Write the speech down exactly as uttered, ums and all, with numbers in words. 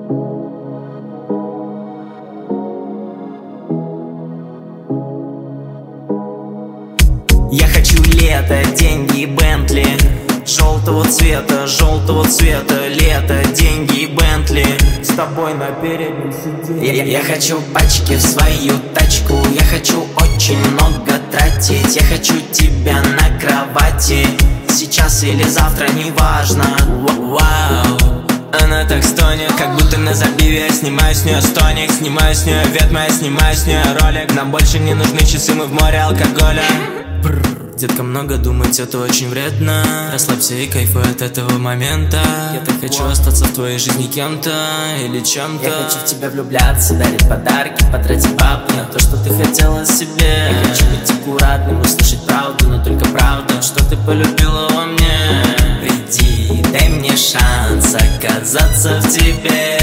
Я хочу лето, деньги и Бентли, желтого цвета, желтого цвета, лето, деньги и Бентли, с тобой на переднем сиденье. Я, я хочу пачки в свою тачку, я хочу очень много тратить, я хочу тебя на кровати, сейчас или завтра, неважно. Вау, она так стонет, как будто на забиве. Я снимаю с нее стоник, снимаю с нее ветма, я снимаю с нее ролик. Нам больше не нужны часы, мы в море алкоголя. Детка, много думать, это очень вредно. Расслабься и кайфуй от этого момента. Я так хочу остаться в твоей жизни кем-то или чем-то. Я хочу в тебя влюбляться, дарить подарки, потратить бабки на то, что ты хотела себе. Я хочу быть аккуратным, услышать правду, но только правду, что ты полюбила во мне. Приди, дай мне шанс оказаться в тебе.